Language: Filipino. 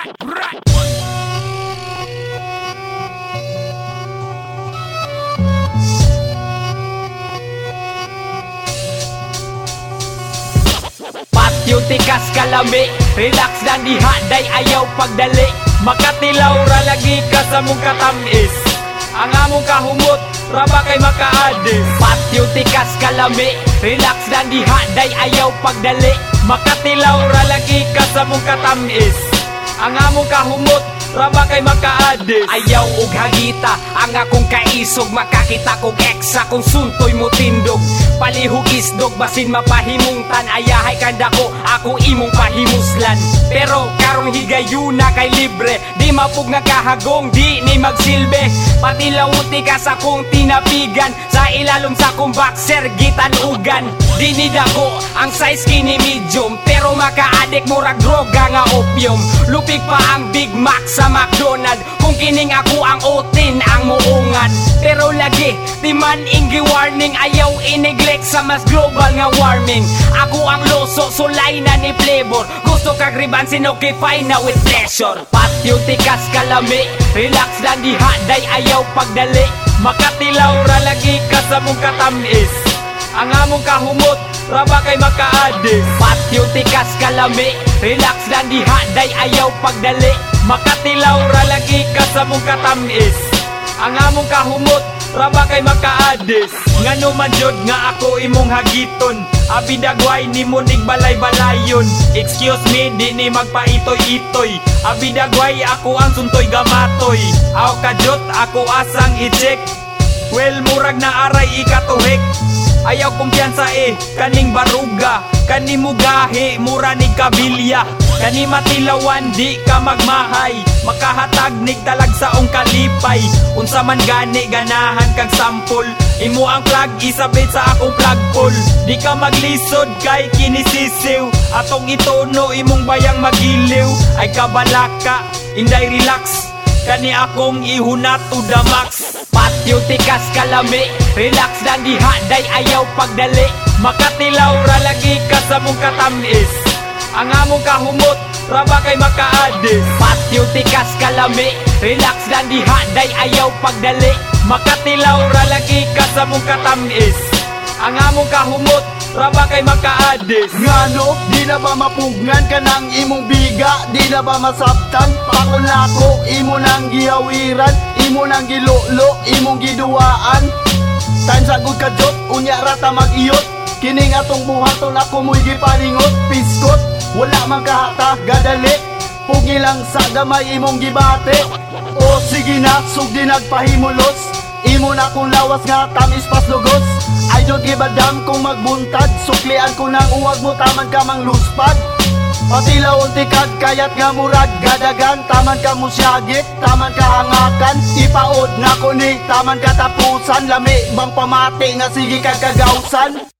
Patyo tikas kalami, relax lang diha day ayaw pagdali. Makatilaw ra lagi ka sa mong katamis, ang among kahumot raba kay makaadis. Patyo tikas kalami, relax lang diha day ayaw pagdali. Makatilaw ra lagi ka sa mong katamis, ang among kahumot raba kay makaadis. Ayaw og hagita ang akong kaisog, makakita kog ex akong suntoy mo tindog. Palihog isdog basin mapahimungtan, ayahay kanda ko ako imong pahimuslan. Pero karong higayuna kay libre, di mapug nagkahagong di ni magsilbi. Pati lawuti ka sa kong tinapigan, sa ilalom sa kong boxer gitanugan. Di ni dako ang size kini medium, pero makaadik murag droga nga opium. Lupig pa ang Big Mac sa McDonald, kung kining ako ang otin ang muungan. Pero lagi di man inggi warning, ayaw ineglect sa mas global nga warming. Ako ang loso sulay na ni flavor, gusto kag ribansin okay fine na with pleasure. Patyo tikas kalami, relax lang diha day ayaw pagdali. Makatilaw ra lagi ka sa mong katamis, ang among kahumot raba kay makaadis. Patyo tikas kalami, relax lang diha day ayaw pagdali. Makatilaw ra lagi ka sa mong katamis, ang among kahumot raba kay makaadis. Ngano man jud nga ako imong hagiton, abi dagway nimo nig balay-balayon. Excuse me di ni magpaitoy-itoy, abi dagway ako ang suntoy gamatoy. Aw kajot ako asang i-check, well murag na aray ikatuhik. Ayaw kumpiyansa kaning baruga, kani mugahi mura ni kabilya. Kani matilawan di ka magmahay, makahatag nig talag saong kalipay. Unsa man gani ganahan kag sampol, imo ang plug isabit sa akong plug pull. Di ka maglisod kay kinisisiw, atong itono imong bayang magiliw. Ay kabalaka, inday relax, kani akong ihunat to the max. Patyo tikas kalami, relax lang diha day ayaw pagdali. Makatilaw ra lagi ka sa mong katamis, ang among kahumot raba kay makaadis. Patyo tikas kalami, relax lang diha day ayaw pagdali. Makatilaw ra lagi ka sa mong katamis, ang among kahumot raba kay makaadis. Ngano, di na ba mapugnan ka ng imong biga? Di na ba masabtan? Pakunako, imo nang gihawiran, imo nang gilolo, imong giduwaan. Time sa good ka jot, unya rata mag-iyot. Kining atong buhaton ako mo'y gipaningot. Piskot, wala man kahata, gadali. Pugi lang sa gamay imong gibate. O sige na, sugdi nagpahimulos. Imo na kung lawas nga tamis pas lugos. I don't give a damn kung magbuntad, suklian ko nang uwag mo taman ka mang luspad. Patilaw untikad kayat nga murag gadagan, taman ka musyagit, taman ka hangakan. Ipaod na ko ni taman katapusan, lami bang pamati nga sige kagagawsan.